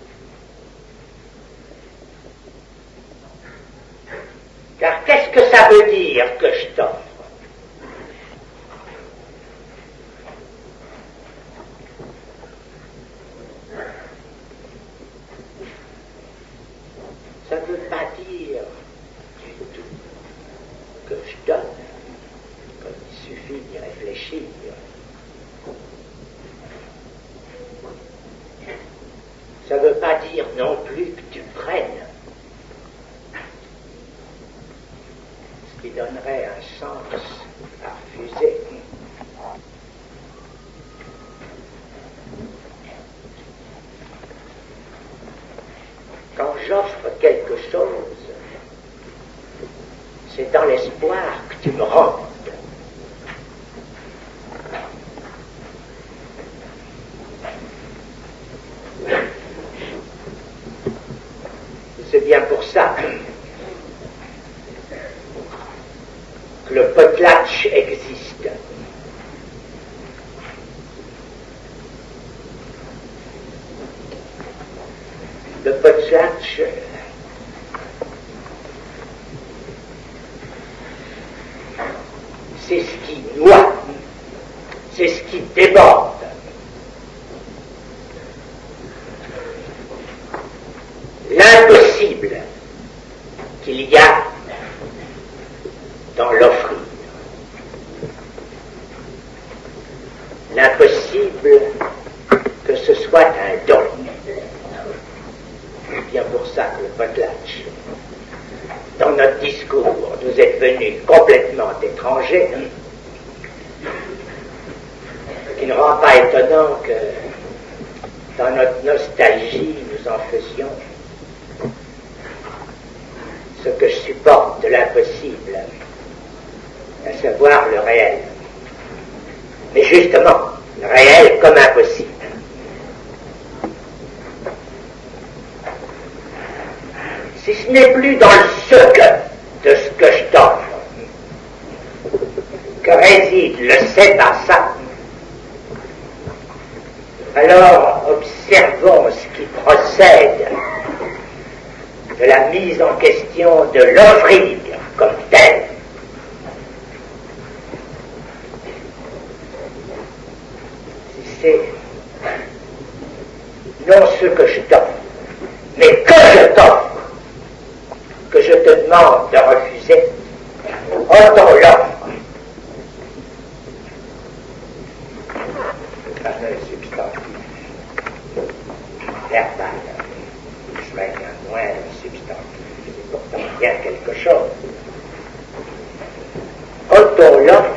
Car qu'est-ce que ça veut dire que je t'offre? Ça ne veut pas dire du tout que je donne, comme il suffit d'y réfléchir. Ça ne veut pas dire non plus que tu prennes, ce qui donnerait un sens à refuser. Quand j'offre quelque chose, c'est dans l'espoir que tu me rendes. C'est bien pour ça que le potlatch existe. Le potlatch, c'est ce qui noie, c'est ce qui déborde. L'impossible qu'il y a dans l'offrir. L'impossible que ce soit un don. C'est bien pour ça que le potlatch, dans notre discours, nous est devenu complètement étranger, ce qui ne rend pas étonnant que dans notre nostalgie, nous en faisions ce que je supporte de l'impossible, à savoir le réel. Mais justement, le réel comme impossible. Si ce n'est plus dans le ce que de ce que je t'offre que réside le c'est pas ça, alors observons ce qui procède de la mise en question de l'offrir comme tel. C'est non ce que je t'offre, mais que je t'offre, que je te demande de refuser, autant l'offre. Le fameux substantif verbal, je mets un moins un substantif, c'est pourtant bien quelque chose. Autant l'offre,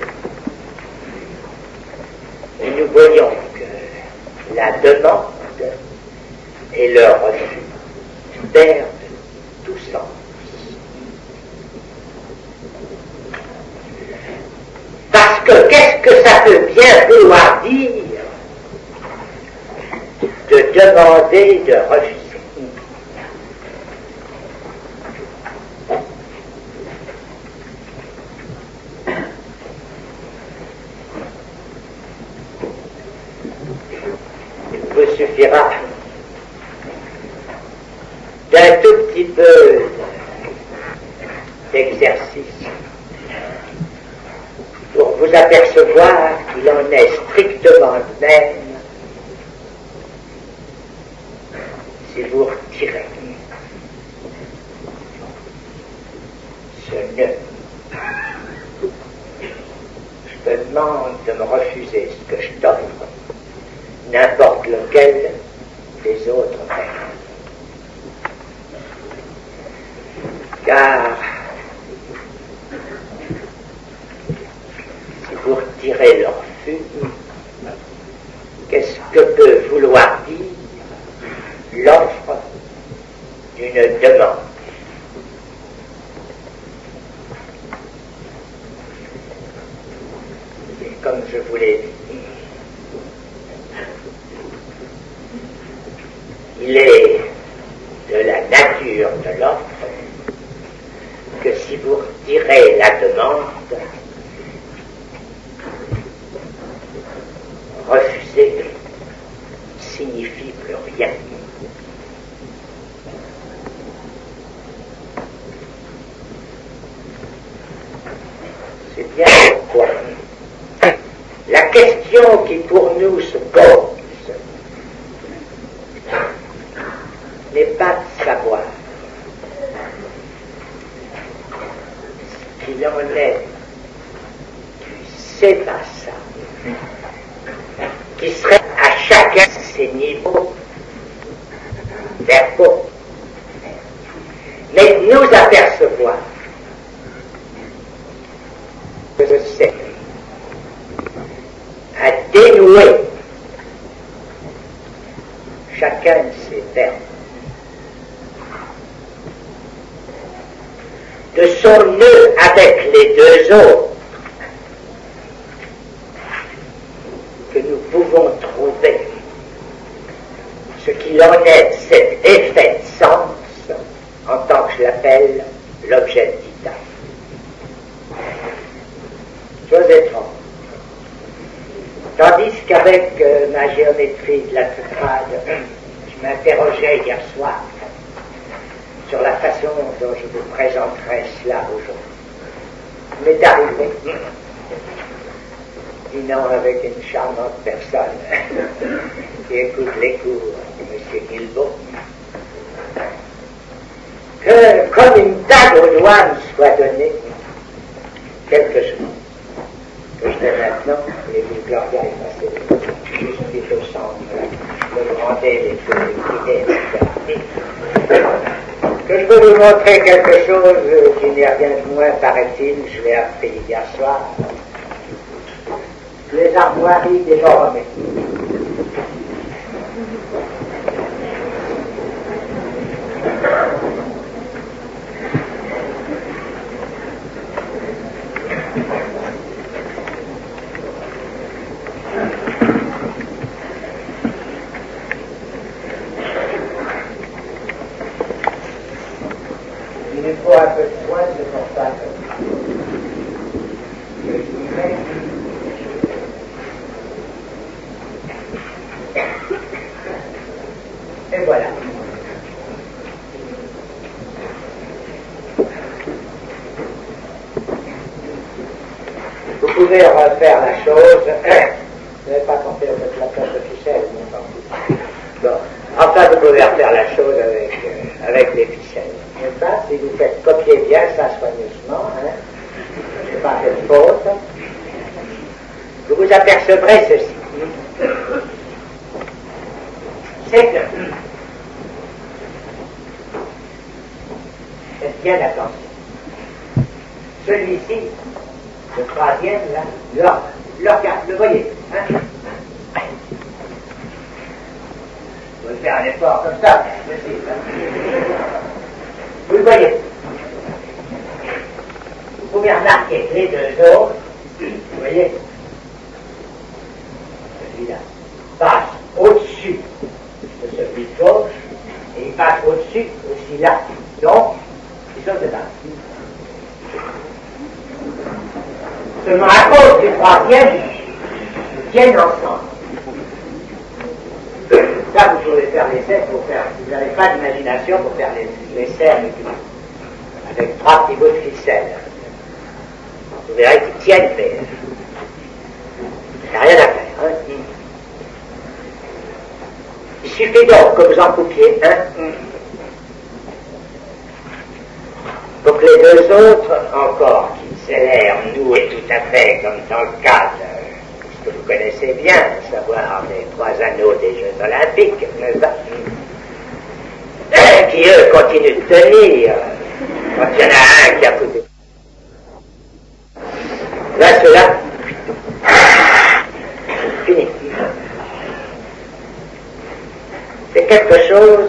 et nous voyons que la demande et le refus perdent tout sens. Parce que qu'est-ce que ça peut bien vouloir dire de demander de refuser? Il vous suffira d'un tout petit peu d'exercice pour vous apercevoir qu'il en est strictement de même si vous retirez ce nœud, je te demande de me refuser ce que je t'offre, n'importe lequel des autres rêves. Car si vous retirez le refus, qu'est-ce que peut vouloir dire l'offre d'une demande? Et comme je vous l'ai dit, il est de la nature de l'offre que si vous retirez la demande, refuser signifie plus rien. C'est bien pourquoi la question qui pour nous se pose n'est pas de savoir ce qu'il en est du sébassage qui serait à chacun de ses niveaux verbaux, mais nous apercevoir que c'est à dénouer chacun de ces verbes de son nœud avec les deux autres, que nous pouvons trouver ce qu'il en est de cet effet de sens en tant que je l'appelle l'objectivité. Chose étrange. Tandis qu'avec ma géométrie de la tétrade, je m'interrogeais hier soir sur la façon dont je vous présenterai cela aujourd'hui. Il m'est arrivé, dînant avec une charmante personne qui écoute les cours de M. Guilbault, que comme une dague aux doigts me soit donné quelque chose que je vais maintenant, et vous Gloria est passé juste un petit peu sans me demander les idées, que je veux vous montrer quelque chose qui n'est rien de moins, paraît-il, je l'ai appris hier soir, les armoiries des Borromées. Il nous faut un peu de soin, c'est pour ça que je disais. Et voilà. Vous pouvez refaire la chose. Vous n'avez pas compris la place de ficelle, non? Bon. Enfin, vous pouvez refaire la chose avec des ficelles. N'est-ce pas? Si vous faites copier bien ça soigneusement, c'est pas fait de faute, vous vous apercevrez ceci. C'est que, faites bien attention, celui-ci, le troisième, là, le voyez, hein? Vous pouvez faire un effort comme ça, vous le voyez. Vous pouvez remarquer que les deux autres, vous voyez, celui-là passe au-dessus de celui de gauche, et il passe au-dessus aussi là. Donc, ils sont de base. Seulement à cause du troisième, ils tiennent ensemble. Là, vous pouvez faire l'essai pour faire, vous n'avez pas d'imagination pour faire les cercles avec 3 petits bouts de ficelle. Vous verrez qu'ils tiennent, mais il n'y a rien à faire. Hein? Il suffit donc que vous en coupiez un pour que les deux autres, encore qu'ils aient l'air noués tout à fait comme dans le cas de ce que vous connaissez bien, à savoir les 3 anneaux des Jeux Olympiques, n'est-ce pas, qui eux continuent de tenir, quand il y en a un qui a foutu. Là, cela, fini. C'est quelque chose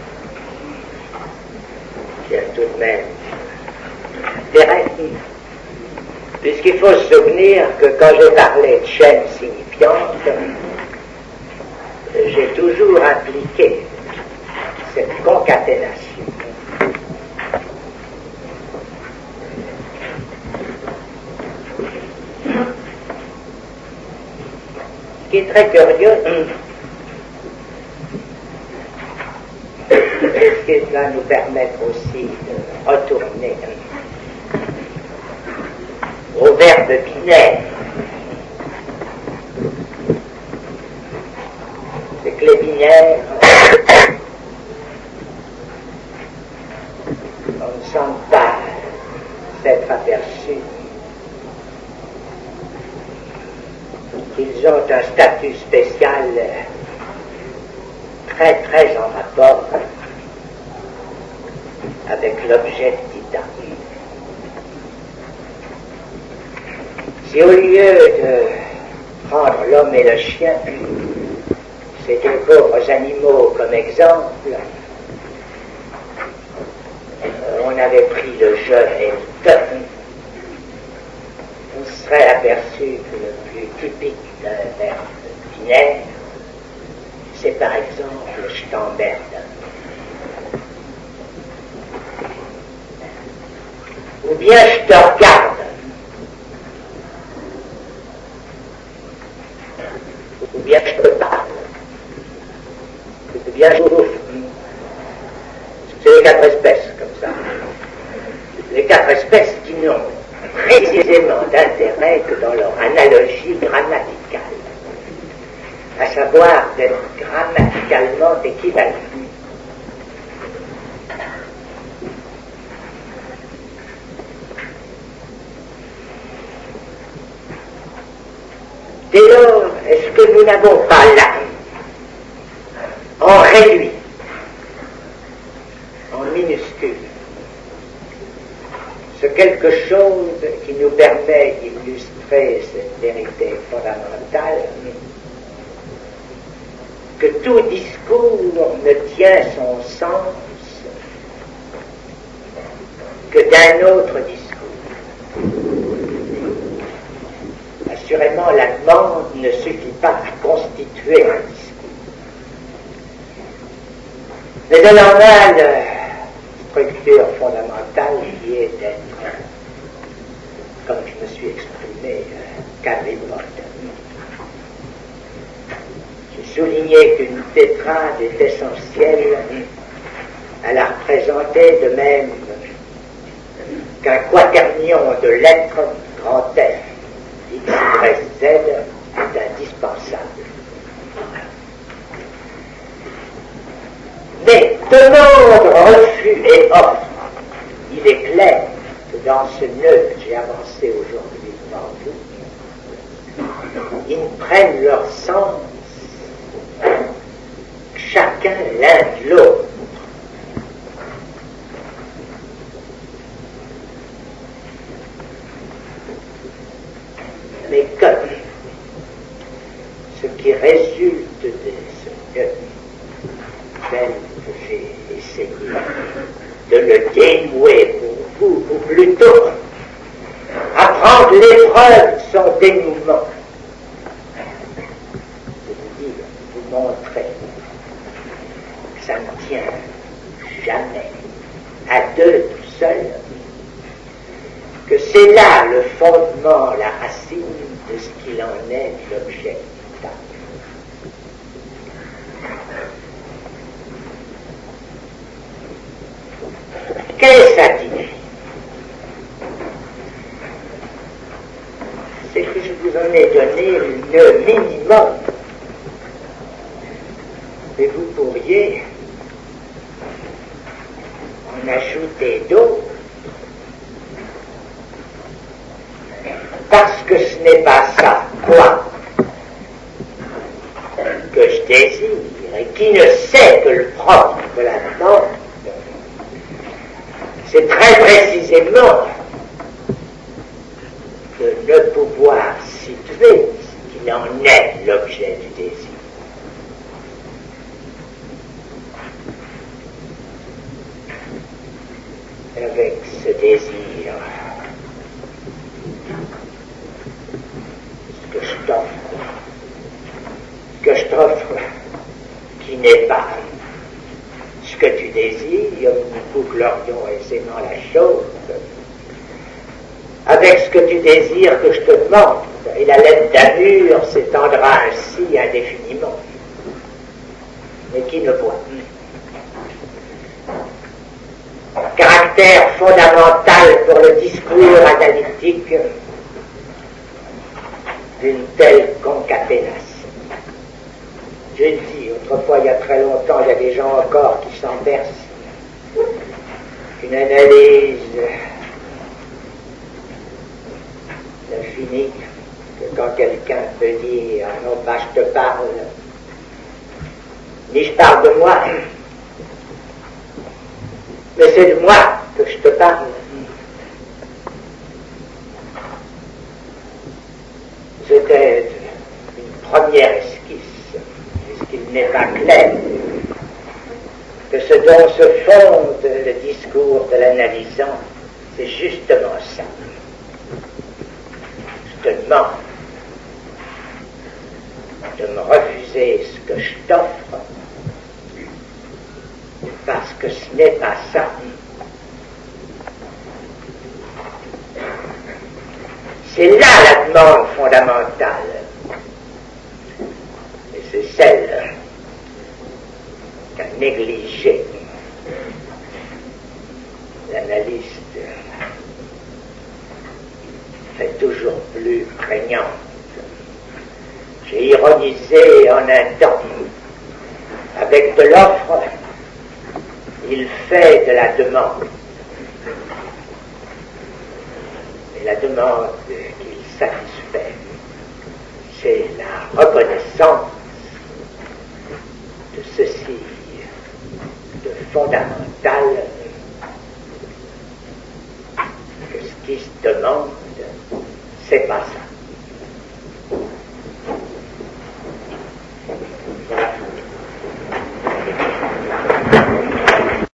qui a tout de même intérêt, puisqu'il faut se souvenir que quand j'ai parlé de chaîne signifiante, j'ai toujours impliqué cette concaténation. Ce qui est très curieux, ce qui va nous permettre aussi de retourner au verbe binaire, c'est que les binaires, on ne semble pas s'être aperçus qu'ils ont un statut spécial très très en rapport avec l'objet dita. Si au lieu de prendre l'homme et le chien, ces deux pauvres animaux comme exemple, on avait pris le je et le te, on serait aperçu que le plus typique d'un verbe binaire, c'est par exemple je t'emmerde. Ou bien je te regarde. Ou bien je te parle. Ou bien je bouffe. C'est les 4 espèces comme ça. Les 4 espèces qui n'ont précisément d'intérêt que dans leur analogie grammaticale, à savoir d'être grammaticalement équivalents. Dès lors, est-ce que nous n'avons pas là, en réduit, en minuscule, ce quelque chose qui nous permet d'illustrer cette vérité fondamentale, que tout discours ne tient son sens que d'un autre discours. Assurément, la demande ne suffit pas à constituer un discours. Mais elle en a la structure fondamentale qui est d'être, comme je me suis exprimé, caribode. J'ai souligné qu'une tétrade est essentielle à la représenter de même qu'un quaternion de lettres grand F. X, Y, Z est indispensable. Mais demande, refus et offre, il est clair que dans ce nœud que j'ai avancé aujourd'hui devant vous, ils prennent leur sens chacun l'un de l'autre. Mais comme ce qui résulte de ce que j'ai essayé de le dénouer pour vous, ou plutôt apprendre l'épreuve de son dénouement, je vous dire, vous montrer que ça ne tient jamais à deux tout seul, que c'est là le fondement, la racine de ce qu'il en est de l'objet vital. Qu'est-ce à dire? C'est que je vous en ai donné le minimum Et vous pourriez en ajouter d'autres, parce que ce n'est pas ça, quoi, que je désire, et qui ne sait que le propre de la demande, c'est très précisément de ne pouvoir situer ce qu'il en est l'objet du désir. Avec ce désir, ce que je t'offre, qui n'est pas ce que tu désires, nous bouclerions aisément la chose. Avec ce que tu désires que je te demande, et la lettre d'amour s'étendra ainsi indéfiniment, mais qui ne voit caractère fondamental pour le discours analytique d'une telle concaténation. Je dis, autrefois, il y a très longtemps, il y a des gens encore qui s'en bercent, qu'une analyse ne finit que quand quelqu'un peut dire « non pas je te parle, ni je parle de moi, mais c'est de moi que je te parle. » C'était une première esquisse, puisqu'il n'est pas clair que ce dont se fonde le discours de l'analysant, c'est justement ça. Je te demande de me refuser ce que je t'offre, parce que ce n'est pas ça. C'est là la demande fondamentale. Et c'est celle qu'a négligée l'analyste, fait toujours plus prégnante. J'ai ironisé en un temps. Avec de l'offre, il fait de la demande. Et la demande qu'il satisfait, c'est la reconnaissance de ceci, de fondamental, que ce qui se demande, c'est pas